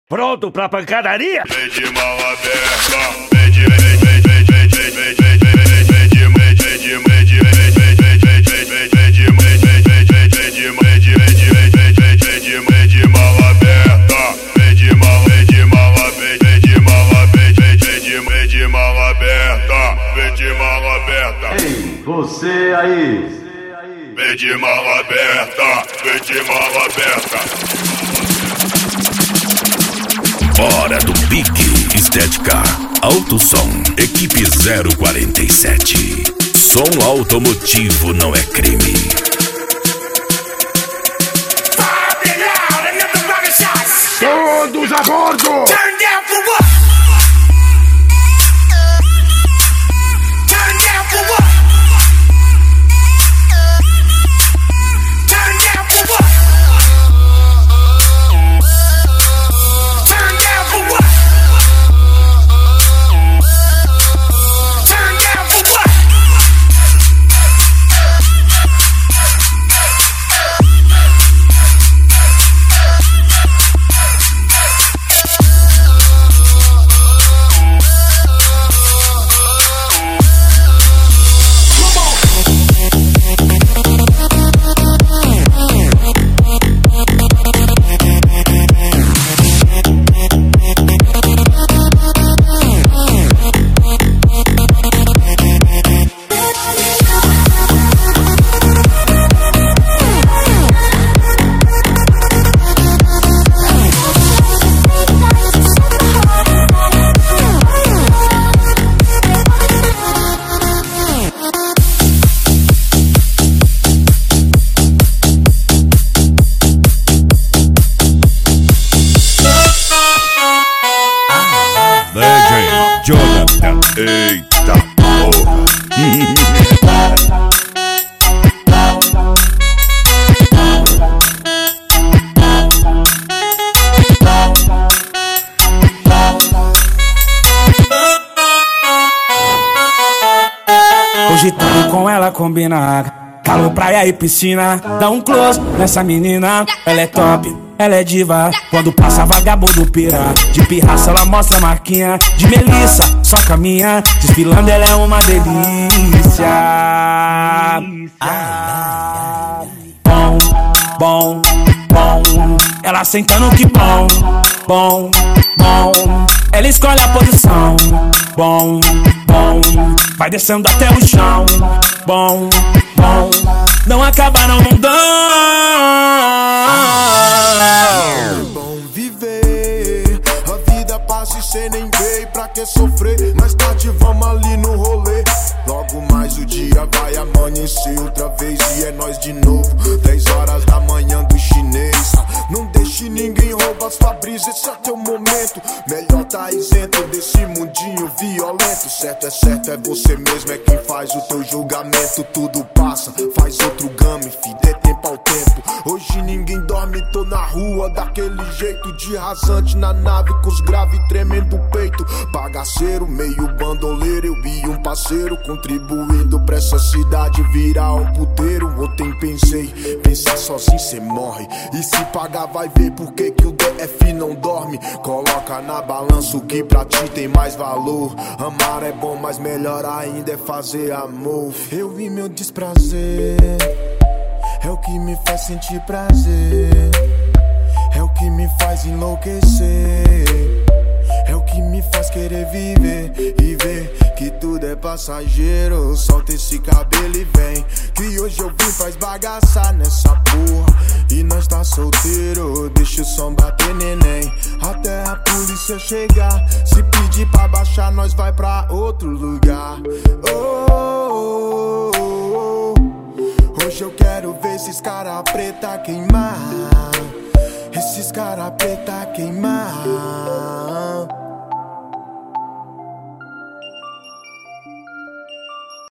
Pronto pra pancadaria? Vem de mão aberta, Ei, você aí! Vem de mão aberta, vem de mão aberta. Hora do Pique Estética Alto Som, equipe 047. Som automotivo não é crime. Todos a bordo! Jonathan, eita porra. Hoje tudo com ela combina. Calor, praia e piscina. Dá um close nessa menina. Ela é top, ela é diva. Quando passa vagabundo pira. De pirraça ela mostra a marquinha. De Melissa, só caminha. Desfilando ela é uma delícia. Bom, bom, bom. Ela sentando que bom. Bom, bom. Ela escolhe a posição. Bom, bom. Vai descendo até o chão. Bom, bom. Não acaba não mundão. É bom viver, a vida passa e cê nem vê. Pra que sofrer? Mais tarde vamos ali no rolê. Logo mais o dia vai amanhecer outra vez e é nós de novo. 10 horas da manhã do chinês. Não deixe ninguém roubar sua brisa, esse é teu momento. Melhor tá isento desse mundinho violento. Certo, é você mesmo, é quem faz o teu julgamento. Tudo passa, faz outro game, fi, dê tempo ao tempo. Hoje ninguém dorme, tô na rua daquele jeito. De rasante na nave, com os graves tremendo o peito. Bagaceiro, meio bandoleiro, eu vi um parceiro contribuindo pra essa cidade virar um puteiro. Ontem pensei sozinho cê morre. E se pagar vai ver por que o DF não dorme. Coloca na balança o que pra ti tem mais valor. Amar é bom, mas melhor ainda é fazer amor. Eu vi meu desprazer, é o que me faz sentir prazer. É o que me faz enlouquecer. É o que me faz querer viver e ver que tudo é passageiro. Solta esse cabelo e vem, que hoje eu vim pra esbagaçar nessa porra. E nós tá solteiro, deixa o som bater neném. Até a polícia chegar, se pedir pra baixar nós vai pra outro lugar. Oh, oh, oh. Hoje eu quero ver esses cara preta queimar. Esses cara preta queimar.